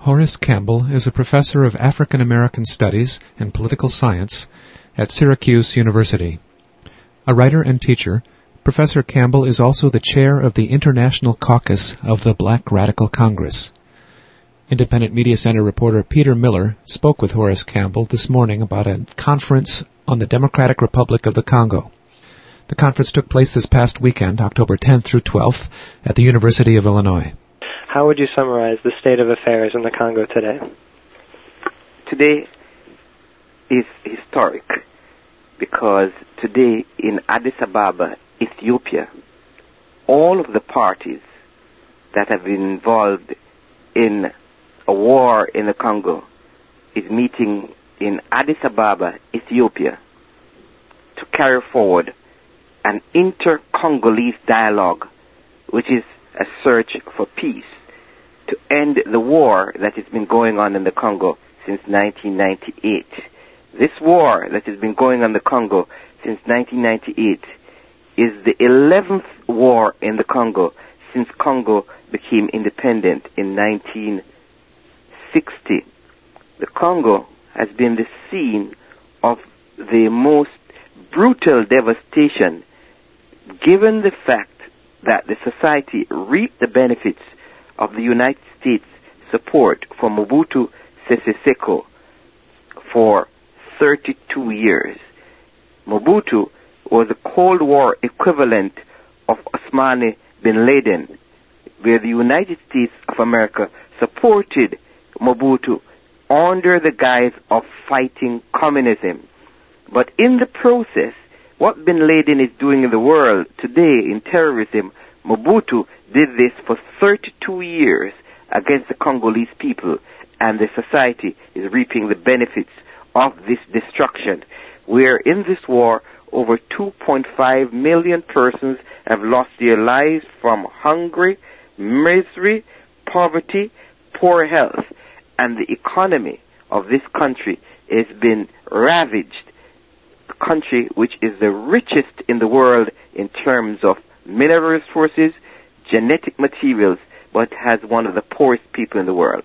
Horace Campbell is a professor of African American Studies and Political Science at Syracuse University. A writer and teacher, Professor Campbell is also the chair of the International Caucus of the Black Radical Congress. Independent Media Center reporter Peter Miller spoke with Horace Campbell this morning about a conference on the Democratic Republic of the Congo. The conference took place this past weekend, October 10th through 12th, at the University of Illinois. How would you summarize the state of affairs in the Congo today? Today is historic because today in Addis Ababa, Ethiopia, all of the parties that have been involved in a war in the Congo is meeting in Addis Ababa, Ethiopia, to carry forward an inter-Congolese dialogue, which is a search for peace, to end the war that has been going on in the Congo since 1998. This war that has been going on in the Congo since 1998 is the 11th war in the Congo since Congo became independent in 1960. The Congo has been the scene of the most brutal devastation, given the fact that the society reaped the benefits of the United States support for Mobutu Sese Seko for 32 years. Mobutu was the Cold War equivalent of Osmani bin Laden, where the United States of America supported Mobutu under the guise of fighting communism. But in the process, what bin Laden is doing in the world today in terrorism, Mobutu did this for 32 years against the Congolese people, and the society is reaping the benefits of this destruction, where in this war, over 2.5 million persons have lost their lives from hunger, misery, poverty, poor health, and the economy of this country has been ravaged. The country which is the richest in the world in terms of mineral resources, genetic materials, but has one of the poorest people in the world.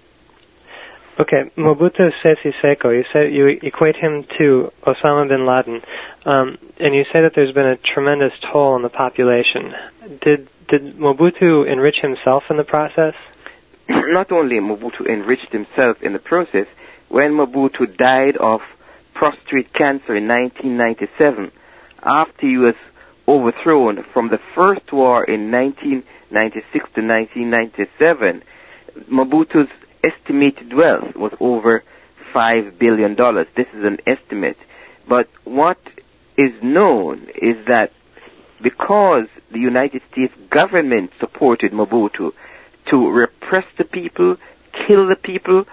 Okay, Mobutu Sese Seko, you said you equate him to Osama bin Laden, and you say that there's been a tremendous toll on the population. Did Mobutu enrich himself in the process? Not only Mobutu enriched himself in the process, when Mobutu died of prostate cancer in 1997, after he was overthrown from the first war in 1996 to 1997, Mobutu's estimated wealth was over $5 billion. This is an estimate. But what is known is that because the United States government supported Mobutu to repress the people, kill the people,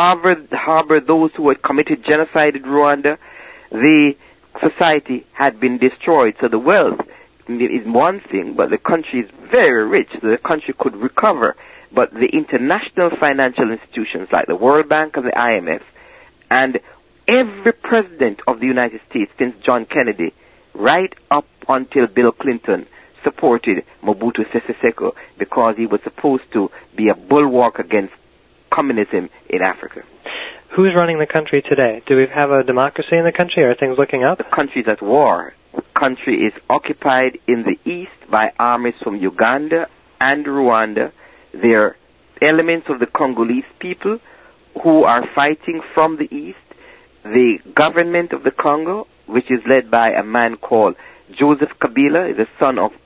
harbor those who had committed genocide in Rwanda, the society had been destroyed. So the wealth is one thing, but the country is very rich. So the country could recover. But the international financial institutions like the World Bank and the IMF, and every president of the United States since John Kennedy, right up until Bill Clinton, supported Mobutu Sese Seko because he was supposed to be a bulwark against communism in Africa. Who's running the country today? Do we have a democracy in the country? Are things looking up? The country is at war. The country is occupied in the east by armies from Uganda and Rwanda. There are elements of the Congolese people who are fighting from the east. The government of the Congo, which is led by a man called Joseph Kabila, is the son of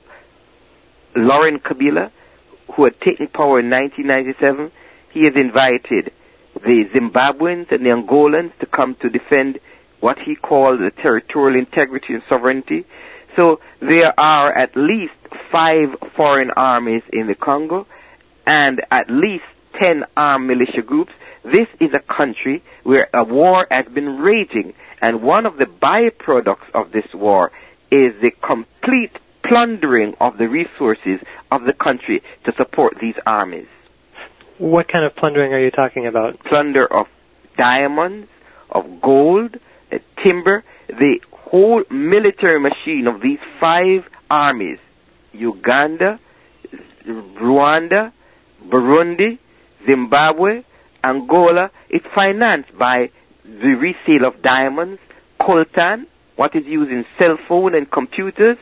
Laurent Kabila, who had taken power in 1997. He has invited the Zimbabweans and the Angolans to come to defend what he called the territorial integrity and sovereignty. So there are at least 5 foreign armies in the Congo and at least 10 armed militia groups. This is a country where a war has been raging, and one of the byproducts of this war is the complete plundering of the resources of the country to support these armies. What kind of plundering are you talking about? Plunder of diamonds, of gold, timber, the whole military machine of these 5 armies, Uganda, Rwanda, Burundi, Zimbabwe, Angola is financed by the resale of diamonds, coltan, what is used in cell phone and computers,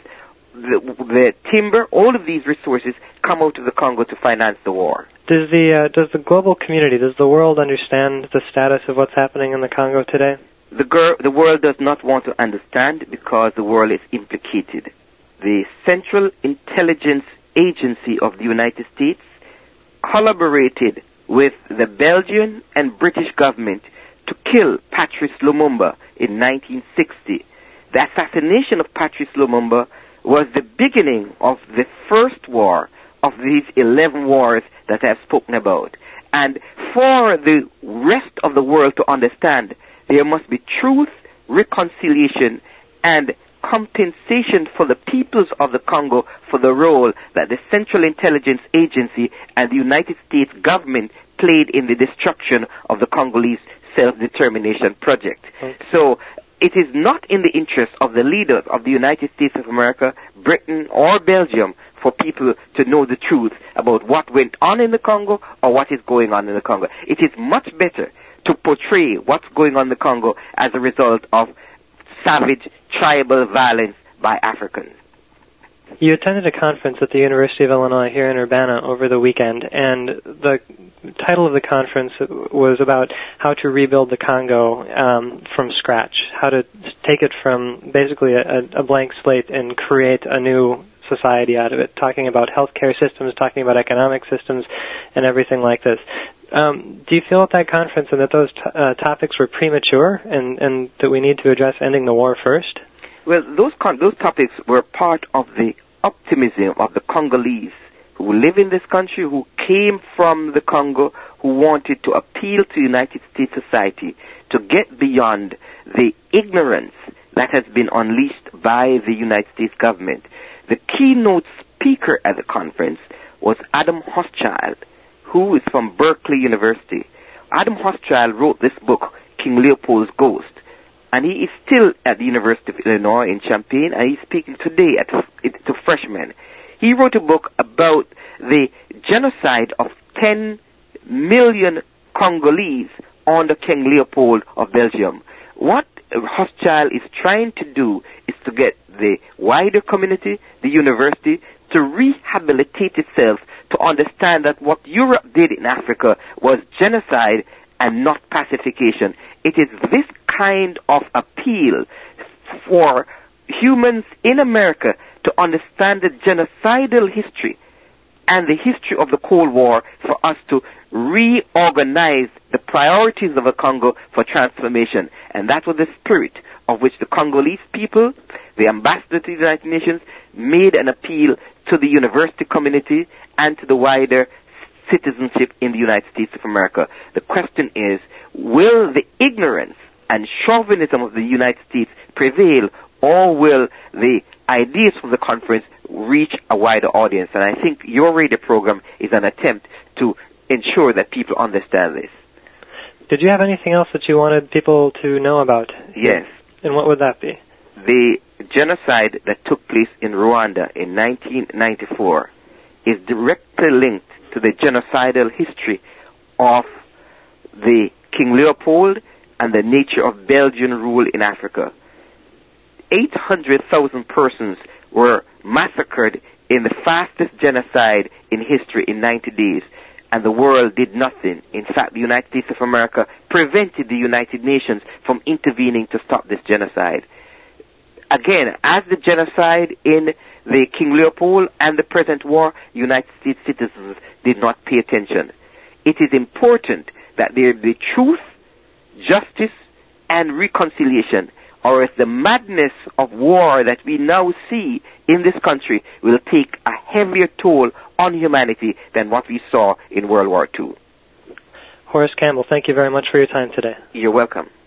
the timber. All of these resources come out of the Congo to finance the war. Does the global community, does the world understand the status of what's happening in the Congo today? The world does not want to understand because the world is implicated. The Central Intelligence Agency of the United States collaborated with the Belgian and British government to kill Patrice Lumumba in 1960. The assassination of Patrice Lumumba was the beginning of the first war of these 11 wars that I've spoken about. And for the rest of the world to understand, there must be truth, reconciliation, and compensation for the peoples of the Congo for the role that the Central Intelligence Agency and the United States government played in the destruction of the Congolese self-determination project. So it is not in the interest of the leaders of the United States of America, Britain, or Belgium for people to know the truth about what went on in the Congo or what is going on in the Congo. It is much better to portray what's going on in the Congo as a result of savage tribal violence by Africans. You attended a conference at the University of Illinois here in Urbana over the weekend, and the title of the conference was about how to rebuild the Congo from scratch, how to take it from basically a blank slate and create a new society out of it, talking about healthcare systems, talking about economic systems, and everything like this. Do you feel at that conference and that those topics were premature and that we need to address ending the war first? Well, those topics were part of the optimism of the Congolese who live in this country, who came from the Congo, who wanted to appeal to United States society to get beyond the ignorance that has been unleashed by the United States government. The keynote speaker at the conference was Adam Hochschild, who is from Berkeley University. Adam Hochschild wrote this book, King Leopold's Ghost, and he is still at the University of Illinois in Champaign, and he's speaking today to freshmen. He wrote a book about the genocide of 10 million Congolese under King Leopold of Belgium. What Hochschild is trying to do is to get the wider community, the university, to rehabilitate itself, to understand that what Europe did in Africa was genocide and not pacification. It is this kind of appeal for humans in America to understand the genocidal history and the history of the Cold War for us to reorganize the priorities of the Congo for transformation. And that was the spirit of which the Congolese people, the ambassador to the United Nations, made an appeal to the university community and to the wider citizenship in the United States of America. The question is, will the ignorance and chauvinism of the United States prevail, or will the ideas from the conference reach a wider audience? And I think your radio program is an attempt to ensure that people understand this. Did you have anything else that you wanted people to know about? Yes. And what would that be? The genocide that took place in Rwanda in 1994 is directly linked to the genocidal history of the King Leopold and the nature of Belgian rule in Africa. 800,000 persons were massacred in the fastest genocide in history in 90 days, and the world did nothing. In fact, the United States of America prevented the United Nations from intervening to stop this genocide. Again, as the genocide in the King Leopold and the present war, United States citizens did not pay attention. It is important that there be truth, justice, and reconciliation, or else the madness of war that we now see in this country will take a heavier toll on humanity than what we saw in World War II. Horace Campbell, thank you very much for your time today. You're welcome.